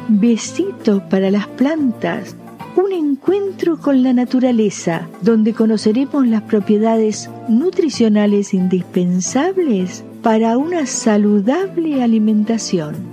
Besitos para las plantas. Un encuentro con la naturaleza, donde conoceremos las propiedades nutricionales indispensables para una saludable alimentación.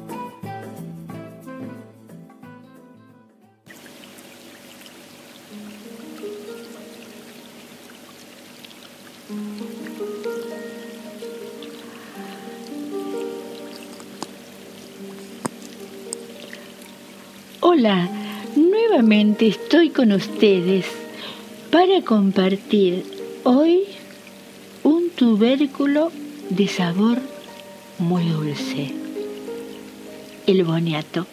Hola, nuevamente estoy con ustedes para compartir hoy un tubérculo de sabor muy dulce, el boniato.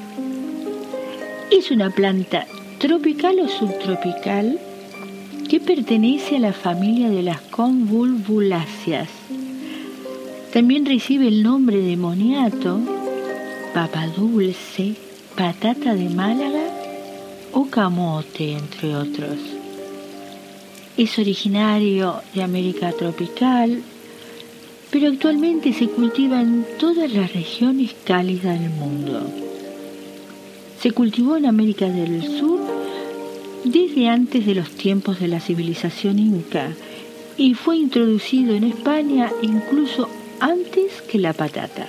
Es una planta tropical o subtropical que pertenece a la familia de las convolvulaceas. También recibe el nombre de moniato, papa dulce, patata de Málaga o camote, entre otros. Es originario de América tropical, pero actualmente se cultiva en todas las regiones cálidas del mundo. Se cultivó en América del Sur desde antes de los tiempos de la civilización inca y fue introducido en España incluso antes que la patata.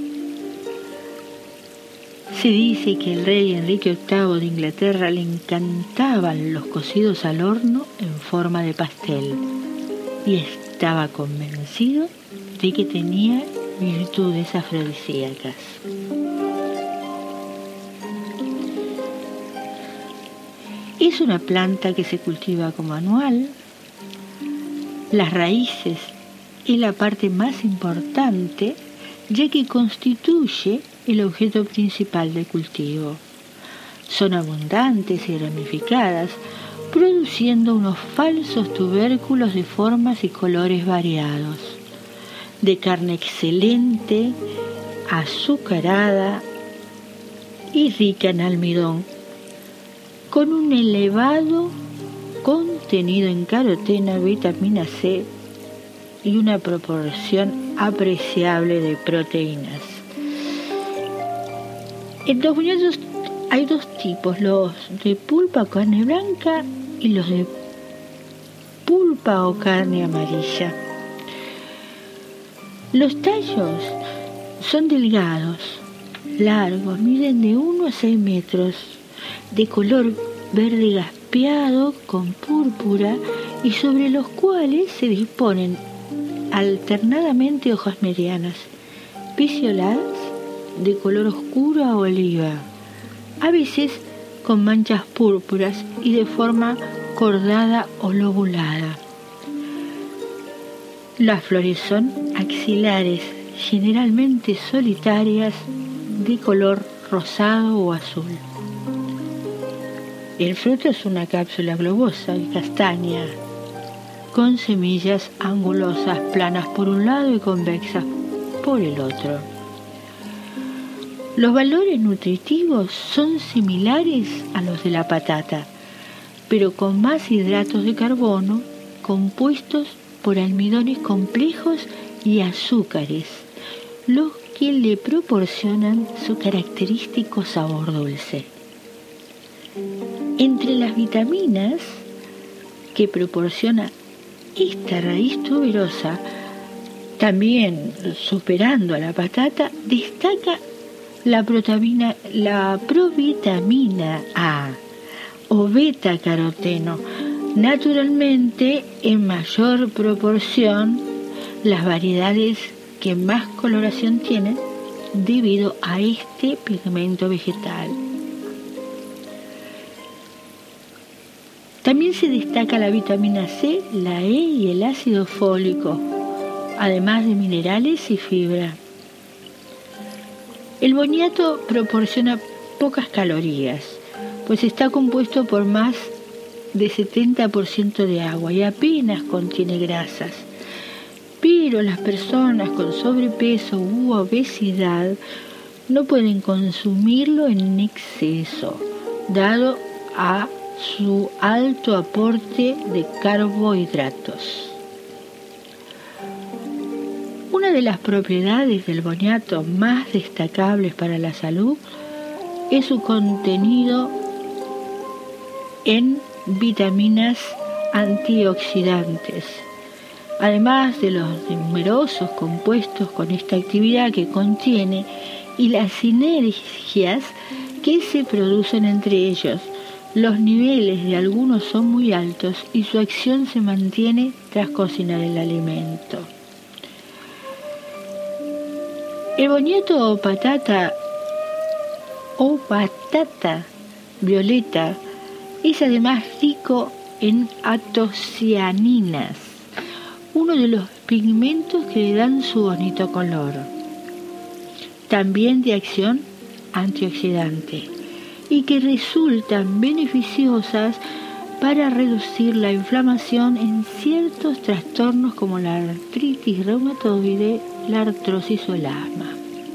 Se dice que el rey Enrique VIII de Inglaterra le encantaban los cocidos al horno en forma de pastel y estaba convencido de que tenía virtudes afrodisíacas. Es una planta que se cultiva como anual. Las raíces es la parte más importante, ya que constituye el objeto principal de cultivo. Son abundantes y ramificadas, produciendo unos falsos tubérculos de formas y colores variados, de carne excelente, azucarada y rica en almidón, con un elevado contenido en caroteno, vitamina C y una proporción apreciable de proteínas. En los boniatos hay dos tipos, los de pulpa o carne blanca y los de pulpa o carne amarilla. Los tallos son delgados, largos, miden de 1 a 6 metros, de color verde gaspeado con púrpura y sobre los cuales se disponen alternadamente hojas medianas, pecioladas, de color oscuro a oliva, a veces con manchas púrpuras y de forma cordada o lobulada. Las flores son axilares, generalmente solitarias, de color rosado o azul. El fruto es una cápsula globosa y castaña, con semillas angulosas, planas por un lado y convexas por el otro. Los valores nutritivos son similares a los de la patata, pero con más hidratos de carbono compuestos por almidones complejos y azúcares, los que le proporcionan su característico sabor dulce. Entre las vitaminas que proporciona esta raíz tuberosa, también superando a la patata, destaca la provitamina A o beta-caroteno, naturalmente en mayor proporción las variedades que más coloración tienen debido a este pigmento vegetal. También se destaca la vitamina C, la E y el ácido fólico, además de minerales y fibra. El boniato proporciona pocas calorías, pues está compuesto por más de 70% de agua y apenas contiene grasas. Pero las personas con sobrepeso u obesidad no pueden consumirlo en exceso, dado a su alto aporte de carbohidratos. Una de las propiedades del boniato más destacables para la salud es su contenido en vitaminas antioxidantes, además de los numerosos compuestos con esta actividad que contiene y las sinergias que se producen entre ellos. Los niveles de algunos son muy altos y su acción se mantiene tras cocinar el alimento. El boniato o patata violeta es además rico en antocianinas, uno de los pigmentos que le dan su bonito color, también de acción antioxidante, y que resultan beneficiosas para reducir la inflamación en ciertos trastornos como la artritis reumatoide, la artrosis o el asma.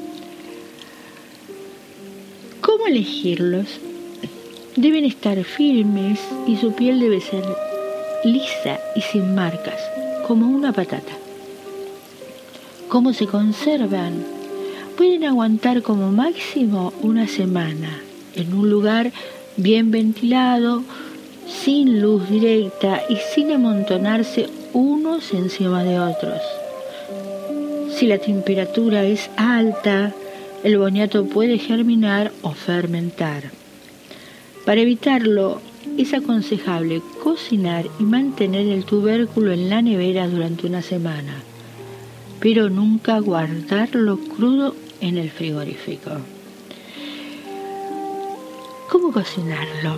¿Cómo elegirlos? Deben estar firmes y su piel debe ser lisa y sin marcas, como una patata. ¿Cómo se conservan? Pueden aguantar como máximo una semana en un lugar bien ventilado, sin luz directa y sin amontonarse unos encima de otros. Si la temperatura es alta, el boniato puede germinar o fermentar. Para evitarlo, es aconsejable cocinar y mantener el tubérculo en la nevera durante una semana, pero nunca guardarlo crudo en el frigorífico. ¿Cómo cocinarlo?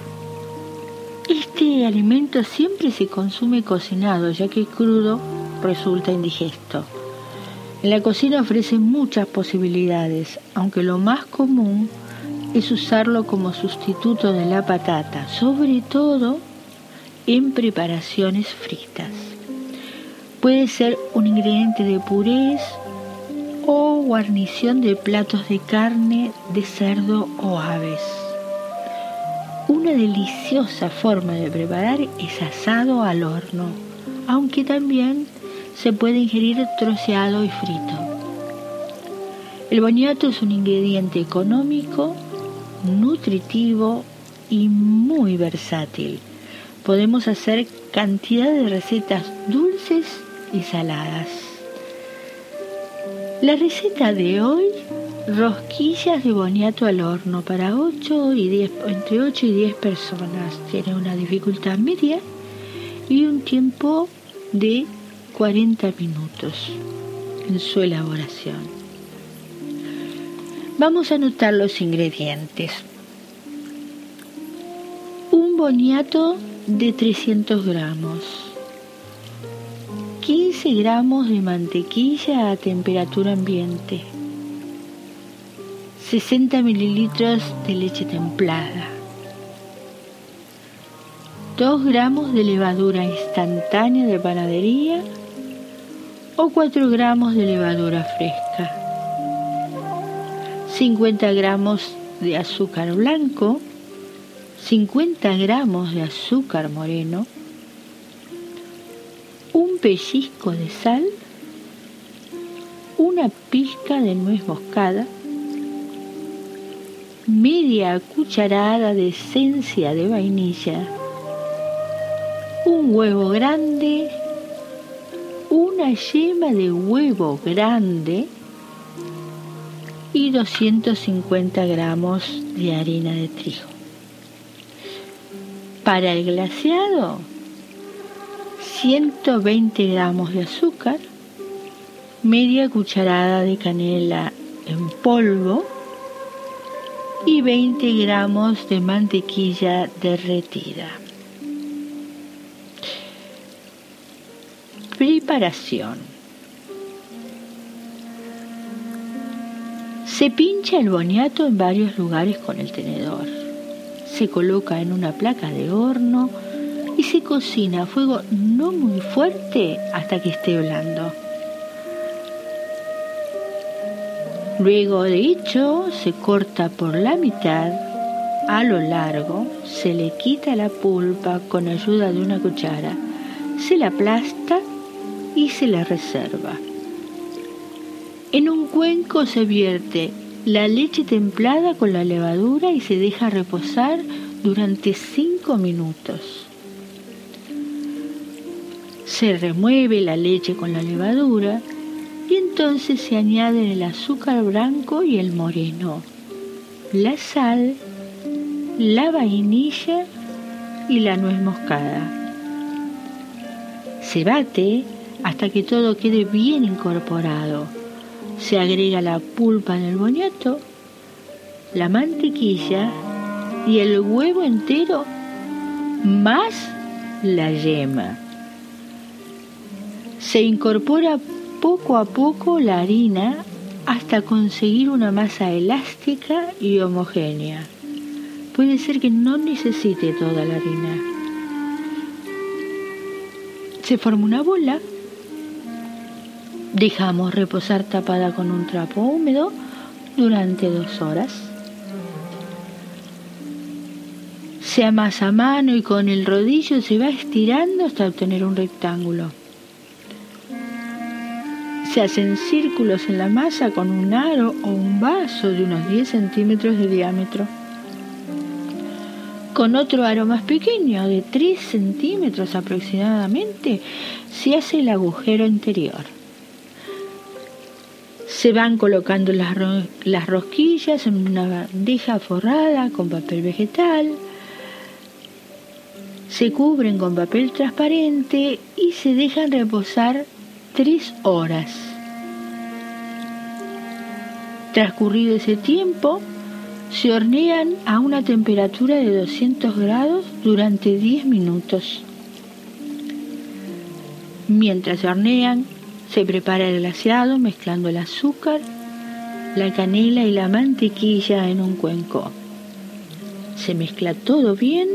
Este alimento siempre se consume cocinado, ya que crudo resulta indigesto. En la cocina ofrece muchas posibilidades, aunque lo más común es usarlo como sustituto de la patata, sobre todo en preparaciones fritas. Puede ser un ingrediente de purés o guarnición de platos de carne, de cerdo o aves. Una deliciosa forma de preparar es asado al horno, aunque también se puede ingerir troceado y frito. El boniato es un ingrediente económico, nutritivo y muy versátil. Podemos hacer cantidad de recetas dulces y saladas. La receta de hoy: rosquillas de boniato al horno para entre 8 y 10 personas. Tiene una dificultad media y un tiempo de 40 minutos en su elaboración. Vamos a anotar los ingredientes. Un boniato de 300 gramos, 15 gramos de mantequilla a temperatura ambiente, 60 mililitros de leche templada, 2 gramos de levadura instantánea de panadería o 4 gramos de levadura fresca, 50 gramos de azúcar blanco, 50 gramos de azúcar moreno, un pellizco de sal, una pizca de nuez moscada, media cucharada de esencia de vainilla, un huevo grande, una yema de huevo grande y 250 gramos de harina de trigo. Para el glaseado, 120 gramos de azúcar, media cucharada de canela en polvo y 20 gramos de mantequilla derretida. Preparación. Se pincha el boniato en varios lugares con el tenedor. Se coloca en una placa de horno y se cocina a fuego no muy fuerte hasta que esté blando. Luego de hecho, se corta por la mitad a lo largo, se le quita la pulpa con ayuda de una cuchara, se la aplasta y se la reserva. En un cuenco se vierte la leche templada con la levadura y se deja reposar durante 5 minutos. Se remueve la leche con la levadura y entonces se añaden el azúcar blanco y el moreno, la sal, la vainilla y la nuez moscada. Se bate hasta que todo quede bien incorporado. Se agrega la pulpa del boniato, la mantequilla y el huevo entero más la yema. Se incorpora poco a poco la harina hasta conseguir una masa elástica y homogénea. Puede ser que no necesite toda la harina. Se forma una bola. Dejamos reposar tapada con un trapo húmedo durante 2 horas. Se amasa a mano y con el rodillo se va estirando hasta obtener un rectángulo. Se hacen círculos en la masa con un aro o un vaso de unos 10 centímetros de diámetro. Con otro aro más pequeño, de 3 centímetros aproximadamente, se hace el agujero interior. Se van colocando las rosquillas en una bandeja forrada con papel vegetal. Se cubren con papel transparente y se dejan reposar 3 horas. Transcurrido ese tiempo, se hornean a una temperatura de 200 grados durante 10 minutos. Mientras se hornean, se prepara el glaseado mezclando el azúcar, la canela y la mantequilla en un cuenco. Se mezcla todo bien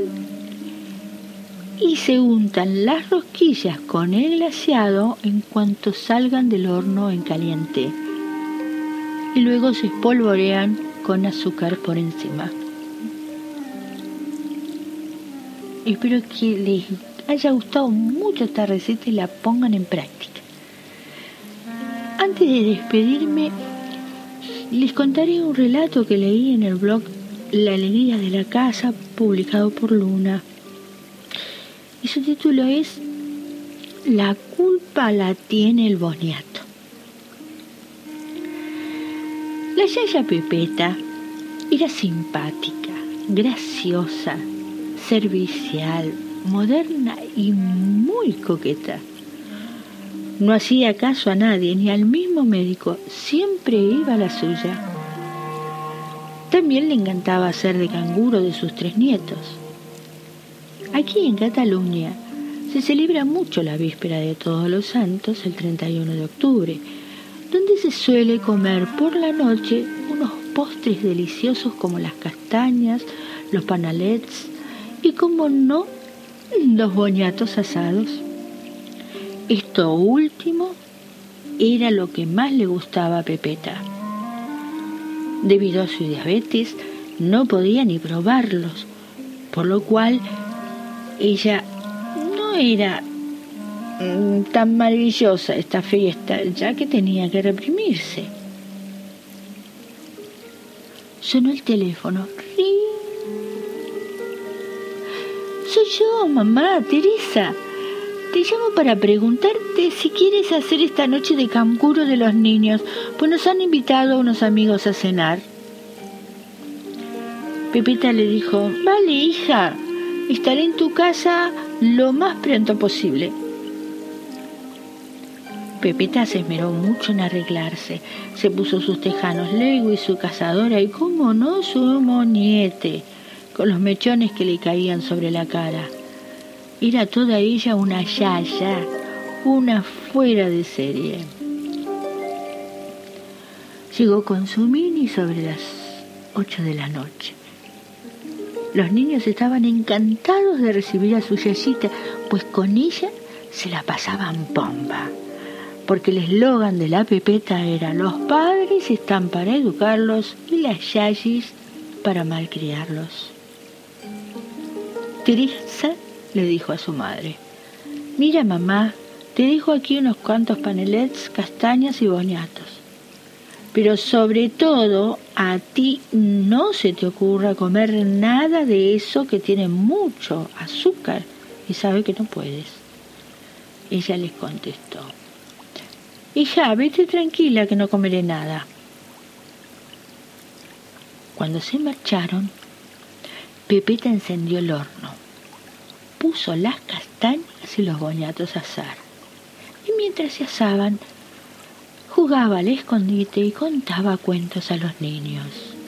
y se untan las rosquillas con el glaseado en cuanto salgan del horno en caliente. Y luego se espolvorean con azúcar por encima. Espero que les haya gustado mucho esta receta y la pongan en práctica. Antes de despedirme, les contaré un relato que leí en el blog La Alegría de la Casa, publicado por Luna. Y su título es La culpa la tiene el boniato. La yaya Pepeta era simpática, graciosa, servicial, moderna y muy coqueta. No hacía caso a nadie, ni al mismo médico, siempre iba a la suya. También le encantaba hacer de canguro de sus 3 nietos. Aquí en Cataluña se celebra mucho la víspera de Todos los Santos, el 31 de octubre, donde se suele comer por la noche unos postres deliciosos como las castañas, los panalets y, como no, los boniatos asados. Esto último era lo que más le gustaba a Pepeta. Debido a su diabetes, no podía ni probarlos, por lo cual ella no era tan maravillosa esta fiesta, ya que tenía que reprimirse. Sonó el teléfono. ¡Ring! Soy yo, mamá, Teresa. Te llamo para preguntarte si quieres hacer esta noche de canguro de los niños, pues nos han invitado unos amigos a cenar. Pepeta le dijo: vale, hija, estaré en tu casa lo más pronto posible. Pepeta se esmeró mucho en arreglarse. Se puso sus tejanos Lego y su cazadora y, cómo no, su moñete, con los mechones que le caían sobre la cara. Era toda ella una yaya, una fuera de serie. Llegó con su mini sobre las 8 de la noche. Los niños estaban encantados de recibir a su yayita, pues con ella se la pasaban bomba. Porque el eslogan de la Pepeta era: los padres están para educarlos y las yayis para malcriarlos. Teresa le dijo a su madre: mira, mamá, te dejo aquí unos cuantos panelets, castañas y boniatos. Pero sobre todo, a ti no se te ocurra comer nada de eso que tiene mucho azúcar y sabe que no puedes. Ella les contestó: hija, vete tranquila que no comeré nada. Cuando se marcharon, Pepeta encendió el horno, puso las castañas y los boniatos a asar. Y mientras se asaban, jugaba al escondite y contaba cuentos a los niños.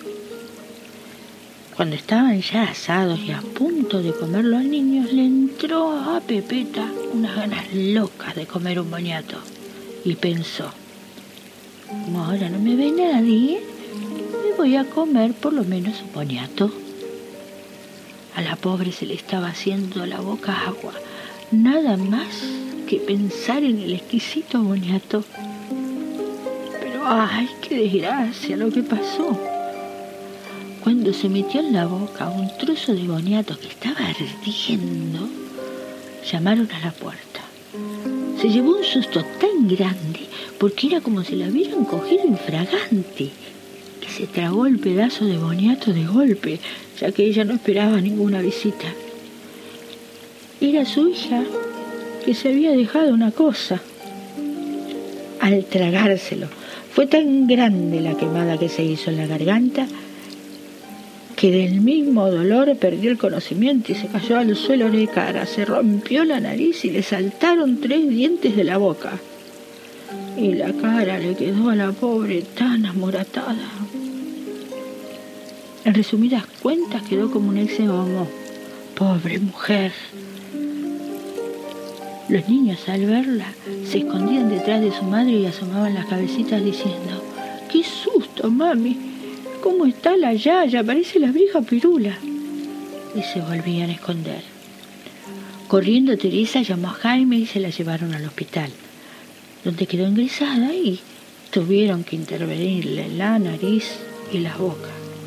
Cuando estaban ya asados y a punto de comer los niños, le entró a Pepeta unas ganas locas de comer un boniato. Y pensó: como ahora no me ve nadie, me voy a comer por lo menos un boniato. A la pobre se le estaba haciendo la boca agua, nada más que pensar en el exquisito boniato. Pero ¡ay, qué desgracia lo que pasó! Cuando se metió en la boca un trozo de boniato que estaba ardiendo, llamaron a la puerta. Se llevó un susto tan grande porque era como si la hubieran cogido infragante, que se tragó el pedazo de boniato de golpe, ya que ella no esperaba ninguna visita. Era su hija, que se había dejado una cosa. Al tragárselo, fue tan grande la quemada que se hizo en la garganta que del mismo dolor perdió el conocimiento y se cayó al suelo de cara, se rompió la nariz y le saltaron 3 dientes de la boca. Y la cara le quedó a la pobre tan amoratada. En resumidas cuentas quedó como un exemomo. Pobre mujer. Los niños al verla se escondían detrás de su madre y asomaban las cabecitas diciendo: ¡qué susto, mami! ¿Cómo está la Yaya? Parece la vieja Pirula. Y se volvían a esconder. Corriendo, Teresa llamó a Jaime y se la llevaron al hospital, donde quedó ingresada y tuvieron que intervenirle la nariz y la boca.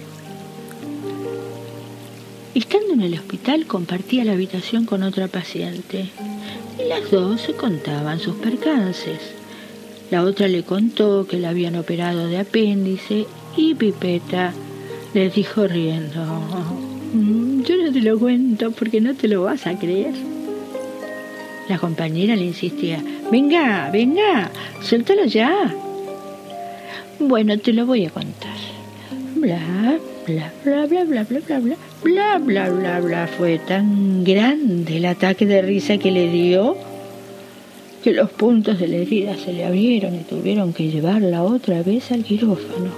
Estando en el hospital, compartía la habitación con otra paciente y las dos se contaban sus percances. La otra le contó que la habían operado de apéndice y Pepeta le dijo riendo: yo no te lo cuento porque no te lo vas a creer. La compañera le insistía: venga, suéltalo ya. Bueno, te lo voy a contar. Bla, bla, bla, bla, bla, bla, bla, bla, bla, bla, bla, bla. Fue tan grande el ataque de risa que le dio que los puntos de la herida se le abrieron y tuvieron que llevarla otra vez al quirófano.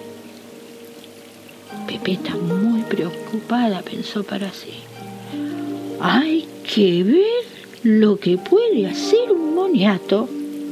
Pepeta, muy preocupada, pensó para sí: hay que ver lo que puede hacer un boniato.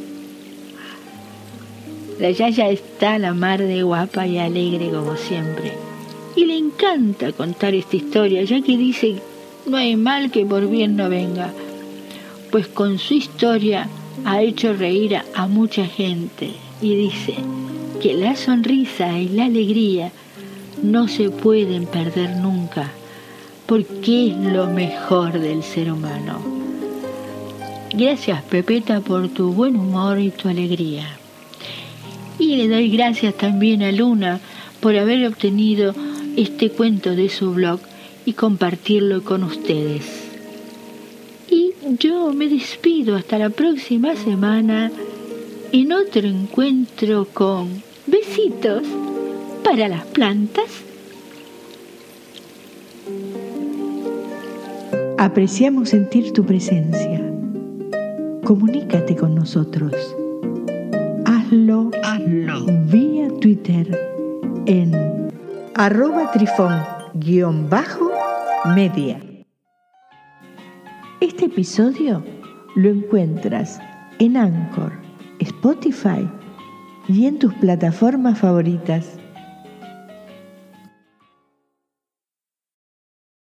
La Yaya está a la mar de guapa y alegre como siempre, y le encanta contar esta historia, ya que dice: no hay mal que por bien no venga, pues con su historia ha hecho reír a mucha gente, y dice que la sonrisa y la alegría no se pueden perder nunca, porque es lo mejor del ser humano. Gracias, Pepeta, por tu buen humor y tu alegría. Y le doy gracias también a Luna por haber obtenido este cuento de su blog y compartirlo con ustedes. Y yo me despido hasta la próxima semana en otro encuentro con besitos para las plantas. Apreciamos sentir tu presencia. Comunícate con nosotros. Hazlo vía Twitter en @trifón_media. Este episodio lo encuentras en Anchor, Spotify y en tus plataformas favoritas.